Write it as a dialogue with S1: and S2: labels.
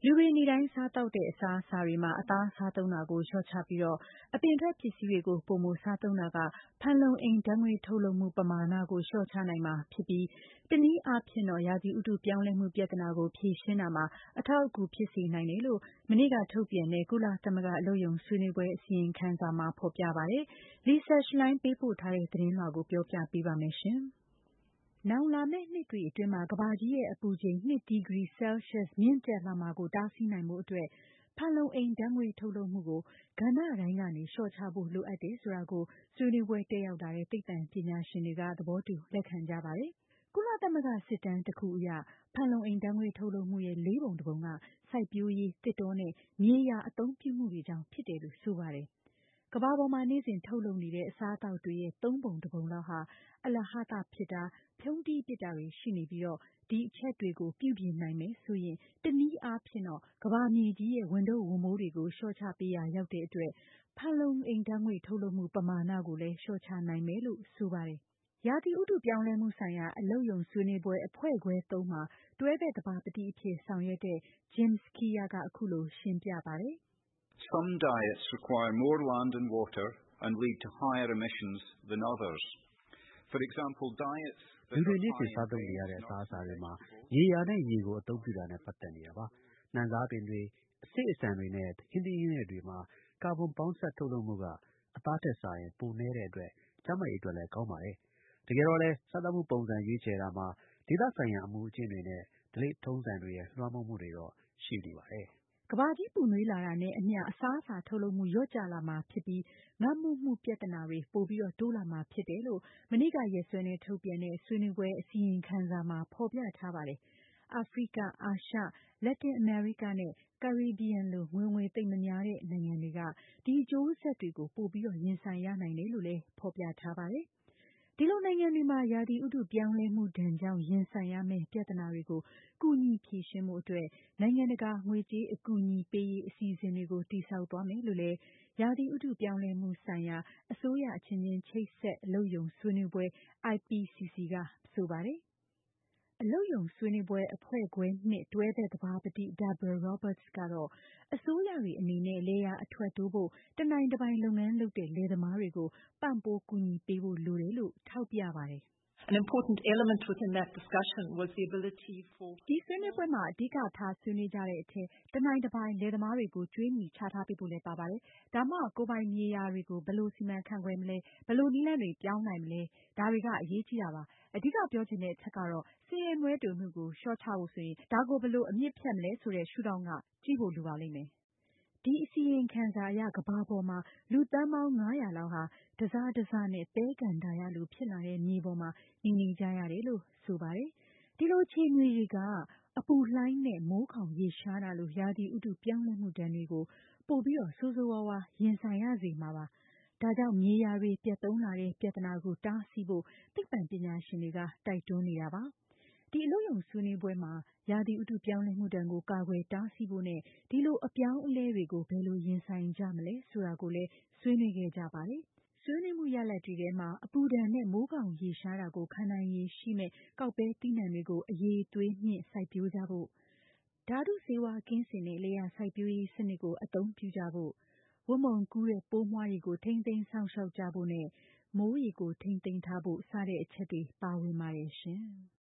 S1: လူတွေနေ့တိုင်းစားသောက်တဲ့အစားအစာတွေမှာအသားစားသုံးတာကိုလျှော့ချပြီးအပြင်ထွက်ပစ္စည်းတွေကိုပိုမိုစားသုံးတာကဖန်လုံအိမ်ဓာတ်ငွေ့ထုတ်လွှတ်မှုပမာဏကိုလျှော့ချနိုင်မှာဖြစ်ပြီးတနည်းအားဖြင့်ရာသီဥတုပြောင်းလဲမှုပြဿနာကိုဖြေရှင်းတာမှာအထောက်အကူဖြစ်စေနိုင်တယ်လို့မနေ့ကထုတ်ပြန်တဲ့ကုလသမဂ္ဂအလုပ်ရုံဆွေးနွေးပွဲအစီရင်ခံစာမှာဖော်ပြပါတယ်။ Lisa Schlein ပေးပို့ထားတဲ့သတင်းလွှာကိုပြောပြပေးပါမယ်ရှင်။နောင်လာမယ့်နှစ်တွေအတွင်းကမ္ဘာကြီးရဲ့အပူချိန်2 ဒီဂရီဆဲလ်စီယပ်မြင့်တက်လာမှာကိုတားဆီးနိုင်ဖို့အတွက်ဖန်လုံအိမ်ဓာတ်ငွေ့ထုတ်လွှတ်မှုကိုကဏ္ဍတိုင်းကနေလျှော့ချဖို့လိုအပ်တယ်ဆိုတာကိုဆွေးနွေးပွဲတက်ရောက်လာတဲ့သိပ္ပံပညာရှင်တွေကသဘောတူလက်ခံကြပါတယ်။ကုလသမဂ္ဂစစ်တမ်းတစ်ခုအရဖန်လုံအိမ်ဓာတ်ငွေ့ထုတ်လွှတ်မှုရဲ့4 ပုံတစ်ပုံကစိုက်ပျိုးရေးသစ်တောနဲ့မြေယာအသုံးပြုမှုတွေကြောင့်ဖြစ်တယ်လို့ဆိုပါတယ်။ကမ္ဘာပေါ်မှာနေ့စဉ်ထုတ်လုပ်နေတဲ့အစားအသောက်တွေရဲ့3 ပုံတစ်ပုံလောက်ဟာအလဟဿဖြစ်တာဖြုန်းတီးပစ်တာတွေရှိနေပြီးဒီအချက်တွေကိုပြုပြင်နိုင်မယ်ဆိုရင်တနည်းအားဖြင့်ကမ္ဘာမြေကြီးရဲ့ဝန်ထုပ်ဝန်မိုးတွေကိုလျှော့ချပေးရာရောက်တဲ့အတွက်ဖန်လုံအိမ်ဓာတ်ငွေ့ထုတ်လွှတ်မှုပမာဏကိုလည်းလျှော့ချနိုင်မယ်လို့ဆိုပါတယ်။ရာသီဥတုပြောင်းလဲမှုဆိုင်ရာအလုပ်ရုံဆွေးနွေးပွဲအဖွဲ့ခွဲ3မှာတွဲဘက်သဘာပတိအဖြစ်ဆောင်ရွက်တဲ့ Jim Skia ကအခုလိုရှင်းပြပါတယ်။
S2: Some diets require more land and water and lead to higher emissions than others. For example, diets
S3: လူတွေနေ့စဉ်စားသုံးနေရတဲ့အစားအစာတွေမှာရေယာနဲ့ရေကိုအသုံးပြုတာနဲ့ပတ်သက်နေတာပါ။နှံစားပင်တွေအဆိပ်အဆန်တွေနဲ့ဟင်းသီးဟင်းရွက်တွေမှာကာဗွန်ပေါင်းစပ်ထုတ်လွှတ်မှုကအသားထက်စာရင်ပိုနည်းတဲ့အတွက်ကျန်းမာရေးအတွက်လည်းကောင်းပါတယ်။တကယ်တော့လည်းစားသောက်မှုပုံစံရွေးချယ်တာမှာဒေသဆိုင်ရာအမူအကျင့်တွေနဲ့ဓလေ့ထုံးစံတွေရဲ့လွှမ်းမိုးမှုတွေတော့ရှိနေပါတယ်။
S1: ကမ္ဘာကြီးပူနွေးလာတာနဲ့အမျှအစားအစာထုတ်လုပ်မှုလျော့ကျလာမှာဖြစ်ပြီးငတ်မွတ်မှုပြဿနာတွေပိုပြီးတိုးလာမှာဖြစ်တယ်လို့မနေ့ကရက်စွဲနဲ့ထုတ်ပြန်တဲ့ဆွေးနွေးပွဲအစီရင်ခံစာမှာဖော်ပြထားပါတယ်။အာဖရိက၊အာရှ၊လက်တင်အမေရိကနဲ့ကာရစ်ဘီယံလိုဝင်ငွေသိပ်မများတဲ့နိုင်ငံတွေကဒီအကျိုးဆက်တွေကိုပိုပြီးရင်ဆိုင်ရနိုင်တယ်လို့လည်းဖော်ပြထားပါတယ်။ဒီလိုနိုင်ငံတွေမှာရာသီဥတုပြောင်းလဲမှုဒဏ်ကြောင့်ရင်ဆိုင်ရမယ့်ပြဿနာတွေကိုကူညီဖြေရှင်းဖို့အတွက်နိုင်ငံတကာငွေကြေးအကူအညီပေးရေးအစီအစဉ်တွေကိုတည်ဆောက်သွားမယ်လို့လည်းရာသီဥတုပြောင်းလဲမှုဆိုင်ရာအစိုးရအချင်းချင်းချိတ်ဆက်အလုပ်ရုံဆွေးနွေးပွဲ IPCC ကဆိုပါတယ်။အလုပ်ရုံဆွေးနွေးပွဲအဖွဲ့ခွဲ2တွဲဘက်သဘာပတိ Deborah Roberts ကတော့အစိုးရတွေအနေနဲ့လယ်ယာအထွက်တိုးဖို့တနိုင်တပိုင်လုပ်ငန်းလုပ်တဲ့လယ်သမားတွေကိုပံ့ပိုးကူညီပေးဖို့လိုတယ်လို့ထောက်ပြပါတယ်။
S4: An important element within that discussion was the ability for
S1: ဒီဆွေးနွေးပွဲမှာအဓိကထားဆွေးနွေးကြတဲ့အထက်တနိုင်တပိုင်လယ်သမားတွေကိုကြွေးမြီချထားပေးဖို့လည်းပါပါတယ်။ဒါမှကိုယ်ပိုင်မြေယာတွေကိုဘယ်လိုစီမံခန့်ခွဲမလဲဘယ်လိုနည်းလမ်းတွေပြောင်းနိုင်မလဲဒါတွေကအရေးကြီးတာပါ။အဓိကပြောချင်တဲ့အချက်ကတော့ဆင်းရဲမွဲတေမှုကိုလျှော့ချဖို့ဆိုရင်ဒါကိုဘယ်လိုအမြစ်ဖြတ်မလဲဆိုတဲ့ရှုထောင့်ကကြည့်ဖို့လိုပါလိမ့်မယ်။ဒီအစီရင်ခံစာအရကမ္ဘာပေါ်မှာလူသန်းပေါင်း900လောက်ဟာတစတစနဲ့သဲကန္တာရလိုဖြစ်လာတဲ့မြေပေါ်မှာနေကြရတယ်လို့ဆိုပါတယ်။ဒီလိုခြေမြေတွေကအပူလှိုင်းနဲ့မိုးခေါင်ရေရှားတာလိုရာသီဥတုပြောင်းလဲမှုဒဏ်တွေကိုပိုပြီးဆိုးဆိုးဝါးဝါးရင်ဆိုင်ရစေမှာပါ။ဒါကြောင့်မြေယာတွေပျက်သုဉ်းလာတဲ့ပြဿနာကိုတားဆီးဖို့သိပ္ပံပညာရှင်တွေကတိုက်တွန်းနေတာပါ။ဒီအလုပ်ရုံဆွေးနွေးပွဲမှာရာသီဥတုပြောင်းလဲမှုဒဏ်ကိုကာကွယ်တားဆီးဖို့နဲ့ဒီလိုအပြောင်းအလဲတွေကိုဘယ်လိုရင်ဆိုင်ကြမလဲဆိုတာကိုလည်းဆွေးနွေးခဲ့ကြပါတယ်။ဆွေးနွေးမှုရလဒ်တွေထဲမှာအပူဒဏ်နဲ့မိုးခေါင်ရေရှားတာကိုခံနိုင်ရည်ရှိမယ့်ကောက်ပဲသီးနှံတွေကိုအရည်အသွေးမြင့်စိုက်ပျိုးကြဖို့ဓာတုဆေးဝါးကင်းစင်တဲ့လယ်ယာစိုက်ပျိုးရေးစနစ်ကိုအသုံးပြုကြဖို့ဝတ်မုံကူးတဲ့ပိုးမွှားတွေကိုထိန်းသိမ်းစောင့်ရှောက်ကြဖို့နဲ့မိုးရေကိုထိန်းသိမ်းထားဖို့စတဲ့အချက်တွေပါဝင်ပါတယ်ရှင်။